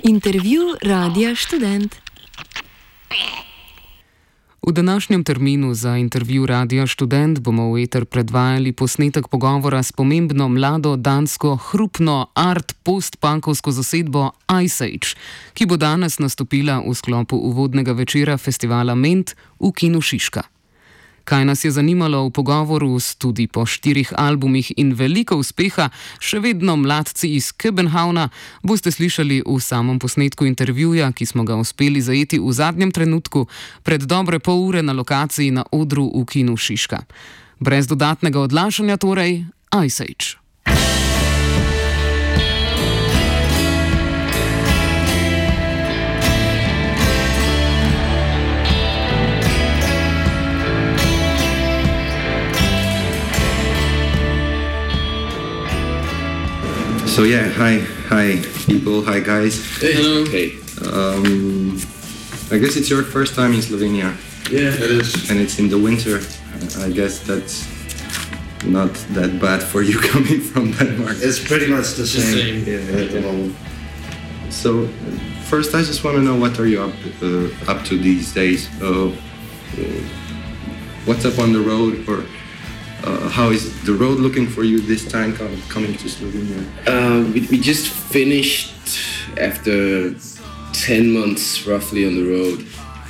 Intervju Radia Študent. V današnjem terminu za intervju Radia Študent bomo v eter predvajali posnetek pogovora s pomembno mlado dansko hrupno art post-punkovsko zasedbo Ice Age, ki bo danes nastopila v sklopu uvodnega večera festivala Ment v Kinu Šiška. Kaj nas je zanimalo v pogovoru s tudi po 4 albumih in veliko uspeha, še vedno mladci iz Københavna, boste slišali v samem posnetku intervjuja, ki smo ga uspeli zajeti v zadnjem trenutku, pred dobre pol ure na lokaciji na odru v Kinu Šiška. Brez dodatnega odlašanja torej, Ice Age. So yeah, hi people, hi guys. Hey. Hello. Hey. I guess it's your first time in Slovenia. Yeah, it is. And it's in the winter. I guess that's not that bad for you coming from Denmark. It's pretty much the same. Yeah. So first I just want to know, what are you up to these days? What's up on the road, or how is the road looking for you this time coming to Slovenia? We just finished after 10 months roughly on the road,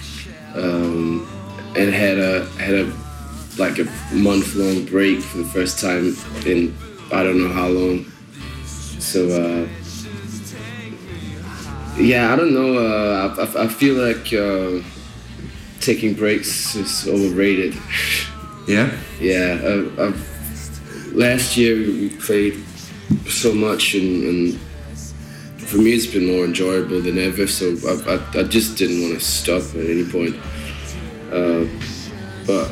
and had a month-long break for the first time in I don't know how long. So I don't know. I feel like taking breaks is overrated. Yeah? Yeah. Last year we played so much, and for me it's been more enjoyable than ever, so I just didn't want to stop at any point. But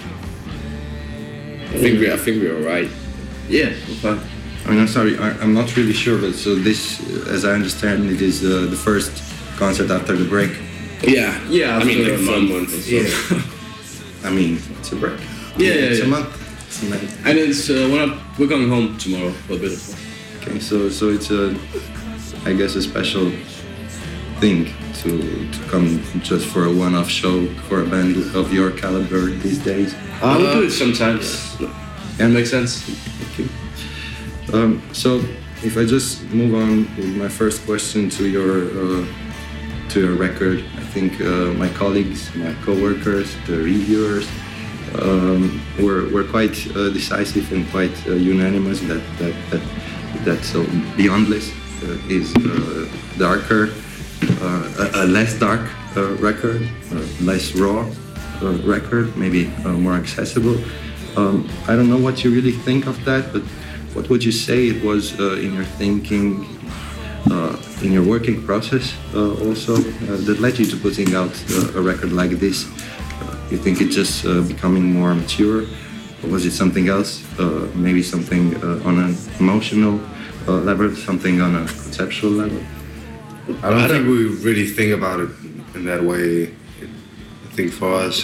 I think we're alright. Yeah, okay. I mean, I'm sorry, I'm not really sure, but so this, as I understand, it is the first concert after the break? Yeah. I mean, like 4 months or so. Yeah. I mean, it's a break. It's a month. And it's we're going home tomorrow for a bit. Okay, so it's I guess a special thing to come just for a one-off show for a band of your caliber these days. We do it sometimes. Yeah, makes sense. Thank you. So if I just move on with my first question to your record, I think my colleagues, my co-workers, the reviewers, were quite decisive and quite unanimous that so Beyondless is darker, a less dark record, less raw record, maybe more accessible. I don't know what you really think of that, but what would you say it was in your thinking, in your working process also, that led you to putting out a record like this? You think it's just becoming more mature, or was it something else? Maybe something on an emotional level, something on a conceptual level? I don't think we really think about it in that way. I think for us,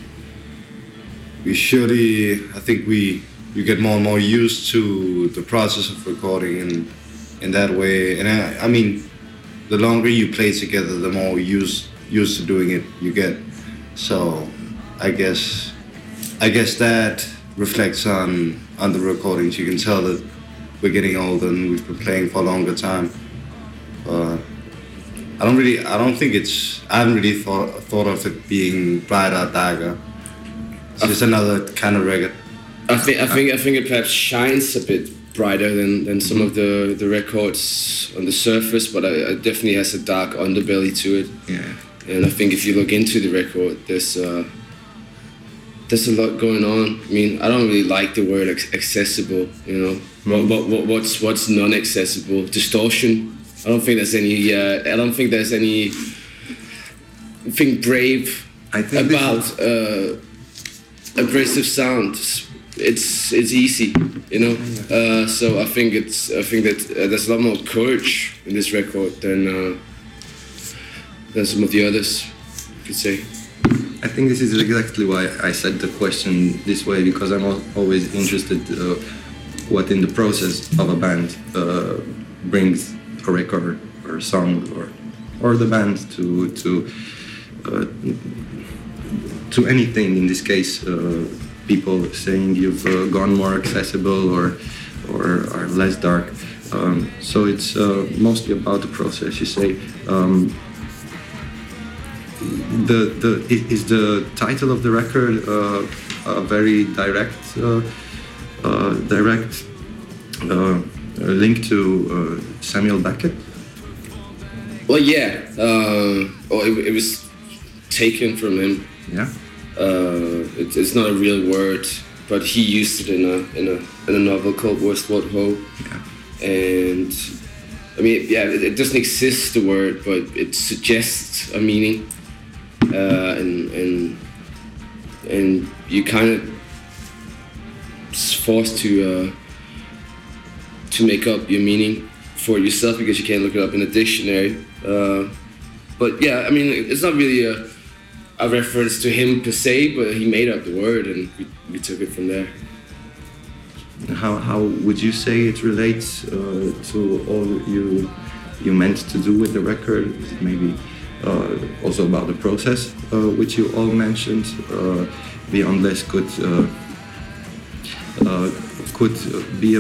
you get more and more used to the process of recording in that way. And I mean, the longer you play together, the more used to doing it you get. So I guess that reflects on the recordings. You can tell that we're getting older and we've been playing for a longer time. I haven't really thought of it being brighter or darker. It's just another kind of record. I think it perhaps shines a bit brighter than some of the records on the surface, but it definitely has a dark underbelly to it. Yeah. And I think if you look into the record, there's a lot going on. I mean, I don't really like the word accessible, you know. What's non-accessible? Distortion. I don't think there's anything brave about abrasive sounds. It's easy, you know. So I think that there's a lot more courage in this record than some of the others, you could say. I think this is exactly why I said the question this way, because I'm always interested what in the process of a band brings a record or a song or or the band to anything. In this case, people saying you've gone more accessible or are less dark. So it's mostly about the process. You say is the title of the record a very direct link to Samuel Beckett? Well, yeah. It was taken from him. Yeah. It's not a real word, but he used it in a novel called Worst What Ho. Yeah. And I mean, yeah, it doesn't exist, the word, but it suggests a meaning, and you kind of forced to make up your meaning for yourself because you can't look it up in a dictionary. But yeah, I mean, it's not really a reference to him per se, but he made up the word and we took it from there. How would you say it relates to all you meant to do with the record? Is it maybe also about the process, which you all mentioned? Beyond Less could be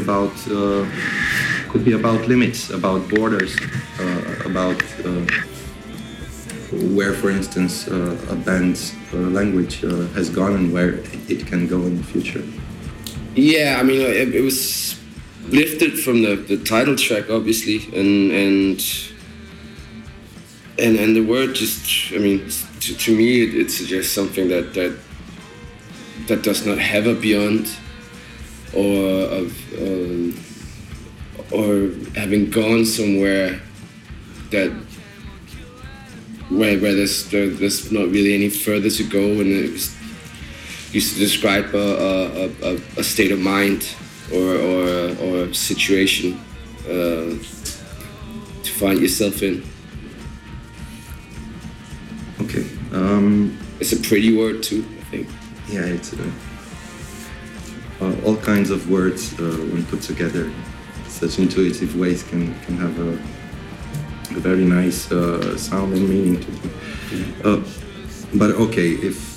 about limits, about borders, about where, for instance, a band's language has gone and where it can go in the future. Yeah, I mean, it was lifted from the title track, obviously, and the word just, I mean, to me, it suggests something that does not have a beyond, or having gone somewhere where there's not really any further to go, and it was used to describe a state of mind or a situation to find yourself in. Okay. It's a pretty word too, I think. Yeah, it's all kinds of words when put together in such intuitive ways can have a very nice sound and meaning to them. But okay,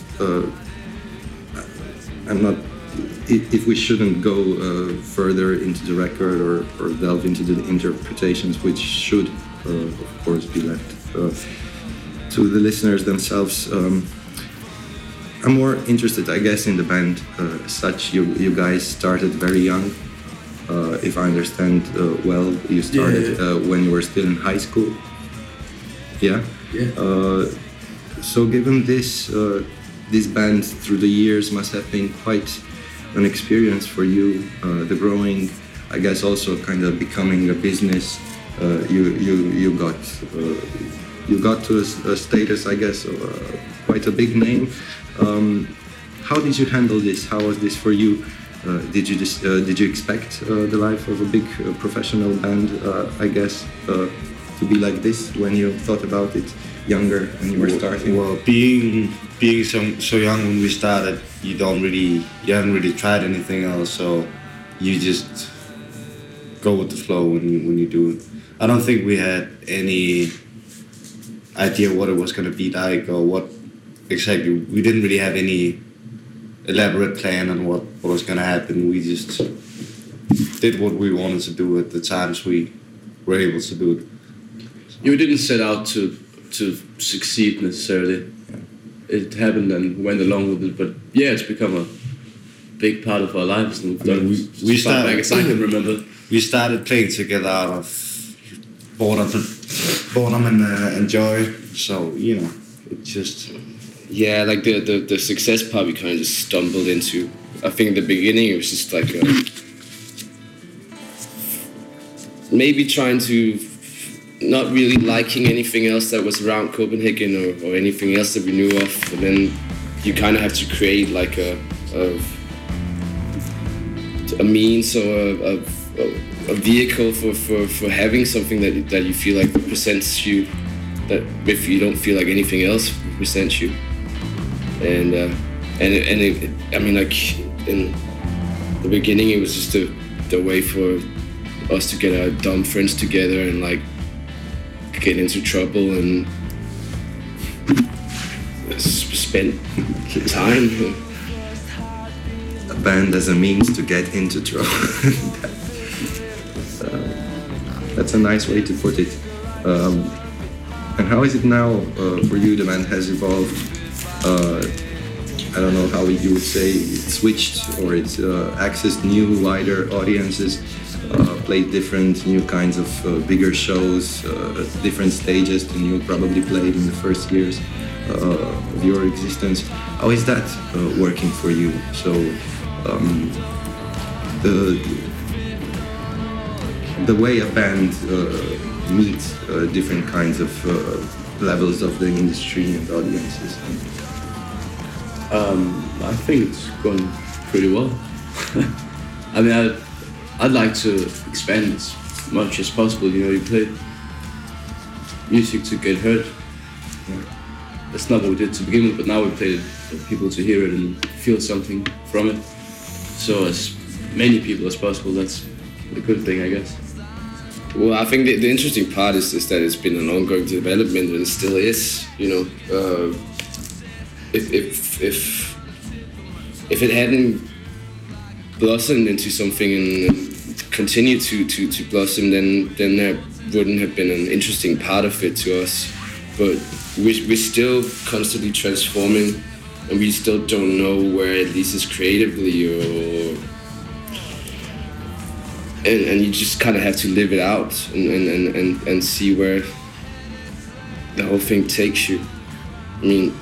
if we shouldn't go further into the record or delve into the interpretations, which should, of course, be left to the listeners themselves. I'm more interested, I guess, in the band as such. You guys started very young. If I understand well, you started when you were still in high school. Yeah? Yeah. So given this band through the years must have been quite an experience for you, the growing, I guess also kind of becoming a business. You got to a status, I guess, of quite a big name. How did you handle this? How was this for you? Did you expect the life of a big professional band, I guess, to be like this when you thought about it younger when you were starting? Well, being so young when we started, you haven't really tried anything else, so you just go with the flow when you do it. I don't think we had any idea what it was going to be like or what exactly. We didn't really have any elaborate plan on what was going to happen. We just did what we wanted to do at the times we were able to do it. You didn't set out to succeed necessarily. It happened and went along with it, but yeah, it's become a big part of our lives. And we started back as I can remember. We started playing together out of boredom and joy. So it just. Yeah, like the success part we kind of just stumbled into. I think in the beginning it was just like maybe trying to not really liking anything else that was around Copenhagen or anything else that we knew of, and then you kind of have to create like a means or a vehicle for having something that you feel like represents you, that if you don't feel like anything else represents you. And I mean, like in the beginning, it was just the way for us to get our dumb friends together and like get into trouble and spend time. A band as a means to get into trouble. That's a nice way to put it. And how is it now for you? The band has evolved. I don't know how you would say it switched, or it's accessed new, wider audiences, played different, new kinds of bigger shows, different stages than you probably played in the first years of your existence. How is that working for you? So the way a band meets different kinds of levels of the industry and audiences. I think it's going pretty well. I mean, I'd like to expand as much as possible. You know, you play music to get heard. That's not what we did to begin with, but now we play it for people to hear it and feel something from it. So as many people as possible, that's a good thing, I guess. Well, I think the interesting part is that it's been an ongoing development, and it still is. You know, if it hadn't blossomed into something and continued to blossom, then there wouldn't have been an interesting part of it to us. But we're still constantly transforming, and we still don't know where it leads us creatively, and you just kind of have to live it out and see where the whole thing takes you. I mean,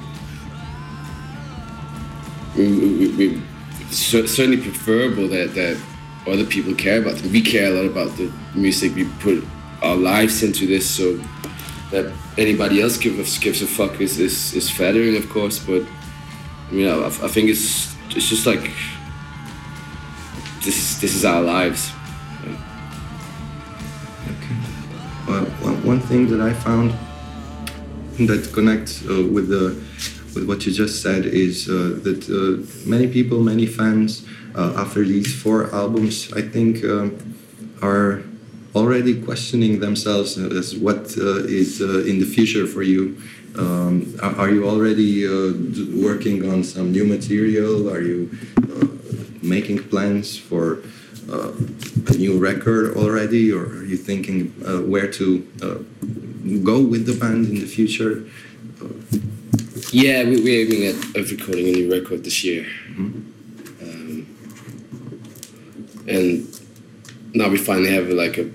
we certainly preferable that other people care about them. We care a lot about the music. We put our lives into this, so that anybody else gives a fuck is flattering, of course. But you know, I think it's just like this is our lives. Okay. Well, one thing that I found that connects with what you just said is that many people, many fans, after these 4 albums, I think, are already questioning themselves as what is in the future for you. Are you already working on some new material? Are you making plans for a new record already, or are you thinking where to go with the band in the future? Yeah, we're aiming at recording a new record this year. Mm-hmm. And now we finally have like a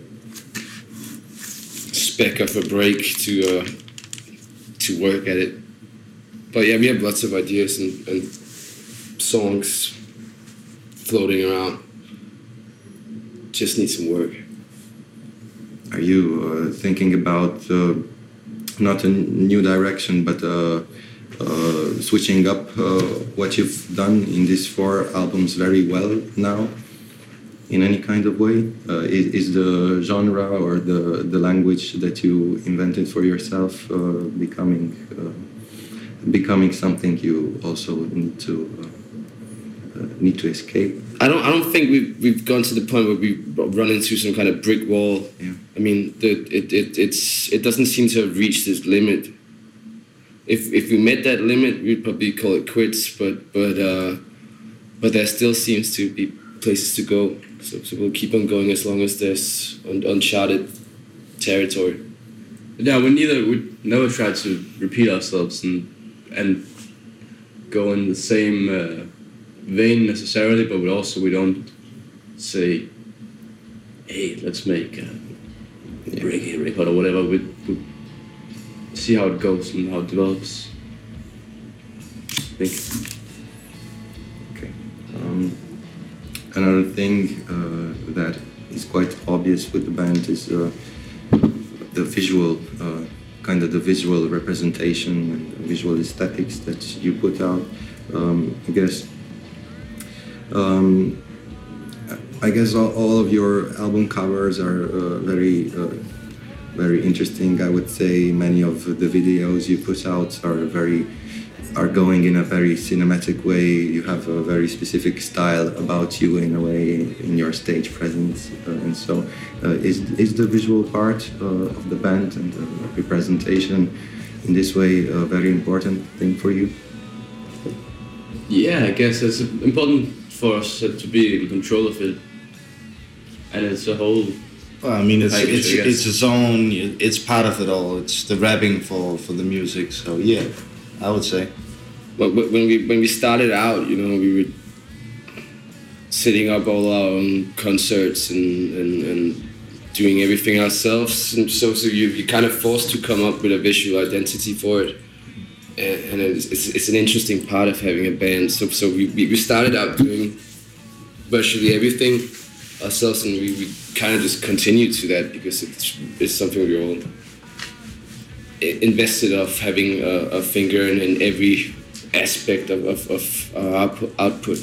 speck of a break to work at it. But yeah, we have lots of ideas and songs floating around. Just need some work. Are you thinking about not a new direction, but switching up what you've done in these 4 albums very well now, in any kind of way? Is the genre or the language that you invented for yourself becoming something you also need to escape? I don't think we've gone to the point where we run into some kind of brick wall. Yeah. I mean, it doesn't seem to have reached this limit. If we met that limit, we'd probably call it quits. But there still seems to be places to go. So we'll keep on going as long as there's uncharted territory. Yeah, we never try to repeat ourselves and go in the same vein necessarily, but we don't say, hey, let's make a reggae record or whatever. We see how it goes and how it develops. I think. Okay. Another thing that is quite obvious with the band is the visual, kind of the visual representation and visual aesthetics that you put out. I guess all of your album covers are very interesting. I would say many of the videos you put out are very are going in a very cinematic way. You have a very specific style about you in a way in your stage presence, and so is the visual part of the band and the representation in this way a very important thing for you? Yeah, I guess it's important for us to be in control of it, and it's a whole. Well, I mean, it's its own. It's part of it all. It's the rapping for the music. So yeah, I would say. When we started out, we were setting up all our own concerts and doing everything ourselves, and so you're kind of forced to come up with a visual identity for it, and it's an interesting part of having a band. So we started out doing virtually everything ourselves, and we kind of just continued to that because it's something we all invested of having a finger in every aspect of our output.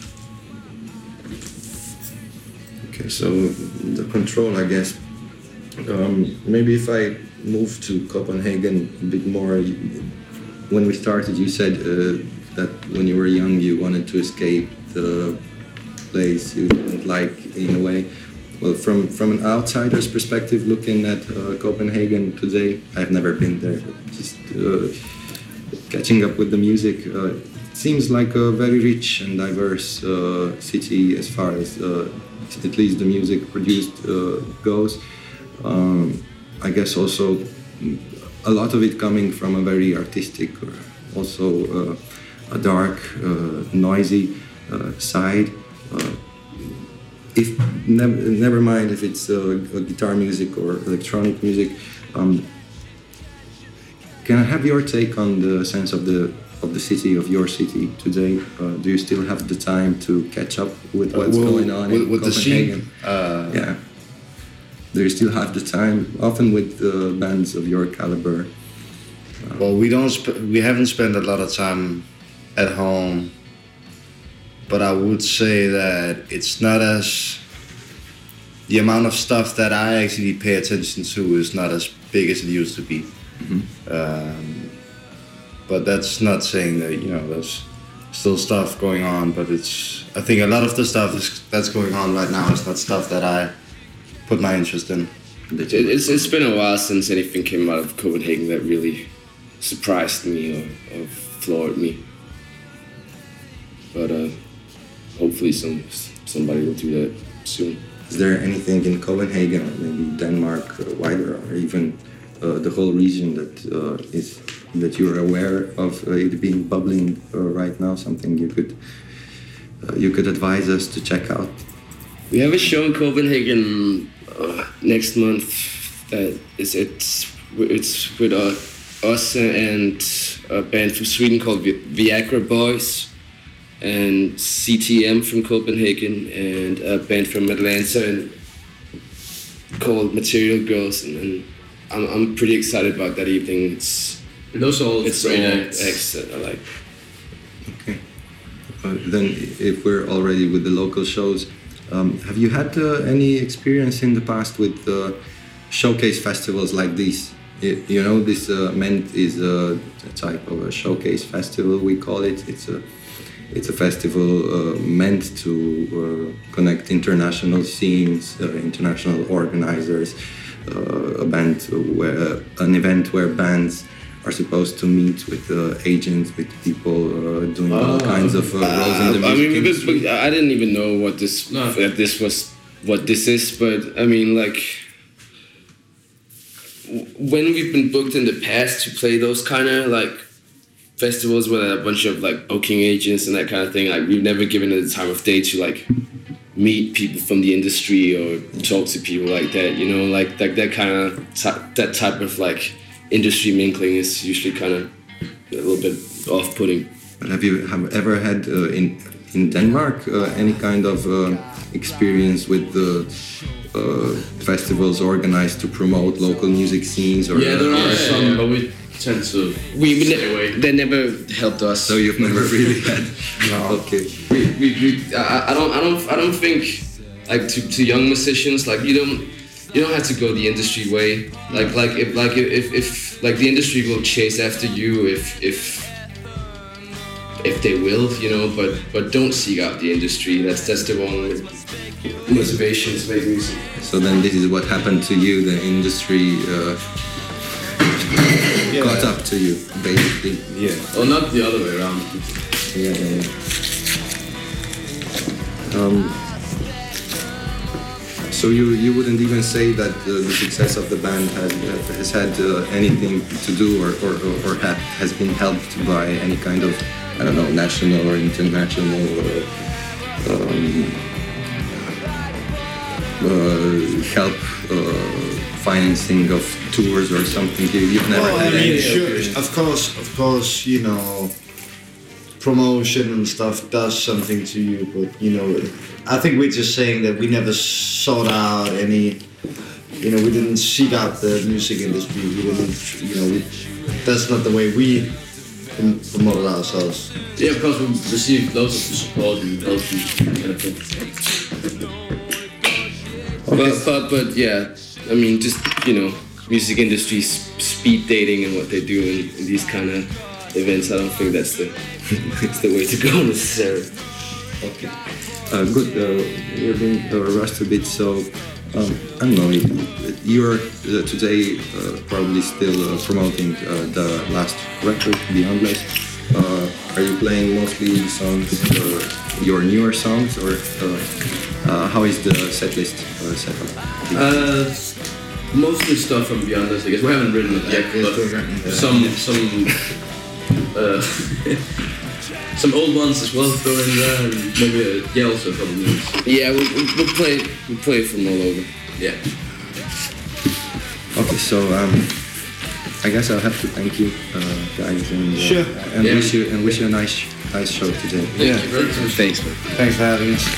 Okay, so the control, I guess. Maybe if I move to Copenhagen a bit more, when we started, you said that when you were young, you wanted to escape the place you didn't like in a way. Well, from an outsider's perspective, looking at Copenhagen today, I've never been there. Just catching up with the music, it seems like a very rich and diverse city as far as at least the music produced goes. I guess also a lot of it coming from a very artistic, also a dark, noisy side. If never mind if it's guitar music or electronic music. Can I have your take on the sense of the city, of your city today? Do you still have the time to catch up with what's going on in Copenhagen? The scene? Yeah. Do you still have the time? Often with bands of your caliber. Well, we haven't spent a lot of time at home, but I would say that it's not as the amount of stuff that I actually pay attention to is not as big as it used to be. Mm-hmm. But that's not saying that there's still stuff going on. But I think a lot of the stuff that's going on right now is not stuff that I put my interest in. It's been a while since anything came out of Copenhagen that really surprised me or floored me. But hopefully somebody will do that soon. Is there anything in Copenhagen, or maybe Denmark, wider, or even the whole region that you are aware of it being bubbling right now? Something you could advise us to check out? We have a show in Copenhagen next month that it's with us and a band from Sweden called Viagra Boys, and CTM from Copenhagen, and a band from Atlanta called Material Girls, and I'm pretty excited about that evening. It's all acts that I like. Okay. Then, if we're already with the local shows, have you had any experience in the past with showcase festivals like this? This MENT is a type of a showcase festival, we call it. It's a festival meant to connect international scenes, international organizers, an event where bands are supposed to meet with agents, with people doing all kinds of roles in the music industry. I didn't even know what this is, but I mean, like, when we've been booked in the past to play those kind of like festivals with a bunch of like booking agents and that kind of thing, like we've never given it the time of day to like meet people from the industry or talk to people like that, like that kind of that type of like industry mingling is usually kind of a little bit off-putting. But have you ever had in Denmark any kind of experience with the festivals organized to promote local music scenes? Or there are some, but we tend to stay away. They never helped us. So you've never really had. No. Okay. I don't think like to young musicians, like you don't have to go the industry way. If the industry will chase after you if if they will, you know, but don't seek out the industry. That's the wrong motivation to make music. So then this is what happened to you. The industry caught up to you, basically. Yeah. Or not the other way around. Yeah. So you wouldn't even say that the success of the band has had anything to do or has been helped by any kind of, I don't know, national or international help, financing of tours or something. You've never had any. Sure. Of course, you know, promotion and stuff does something to you, but you know, I think we're just saying that we never sought out any, you know, we didn't seek out the music industry. We didn't, you know, that's not the way we promoted ourselves. Yeah, of course we received loads of support and help and kind of thing. But yeah, I mean, just, you know, music industry speed dating and what they do in these kind of events, I don't think that's the it's the way to go necessarily. Okay. Good. We're being rushed a bit, so I don't know. You're today probably still promoting the last record, Beyond Light. Are you playing mostly songs, your newer songs, or how is the set list set up? Mostly stuff from Beyond Light, I guess. We haven't written it yet, but some old ones as well throw in there, and maybe also a couple of news. Yeah, we play from all over. Yeah. Okay, so I guess I'll have to thank you, guys, and Sure. and wish you a nice show today. Yeah, Thanks for having us.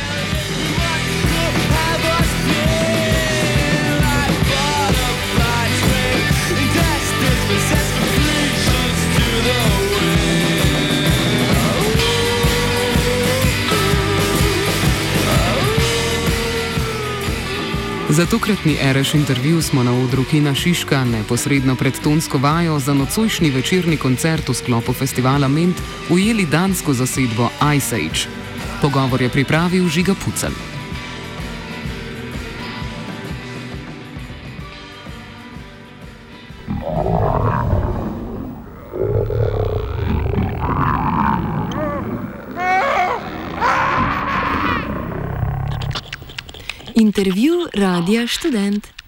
Za tokratni Ereš intervju smo na odru Kina Šiška neposredno pred tonsko vajo za nocojšnji večerni koncert v sklopu festivala Ment ujeli dansko zasedbo Ice Age. Pogovor je pripravil Žiga Pucelj. Intervju Radia Študent.